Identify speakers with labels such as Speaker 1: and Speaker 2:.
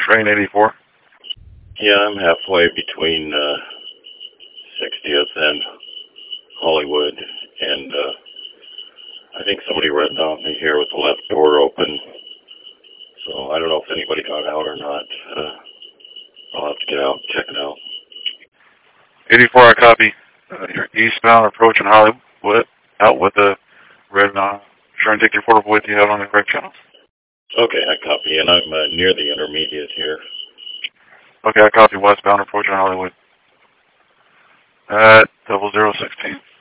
Speaker 1: Train 84.
Speaker 2: Yeah, I'm halfway between 60th and Hollywood, and I think somebody ran off me here with the left door open, so I don't know if anybody got out or not. I'll have to get out and check it out.
Speaker 1: 84, I copy. You're eastbound approaching Hollywood, out with the red trying to take your portable with you out on the correct channels.
Speaker 2: Okay, I copy, and I'm near the intermediate here.
Speaker 1: Okay, I copy westbound approaching Hollywood at 0016.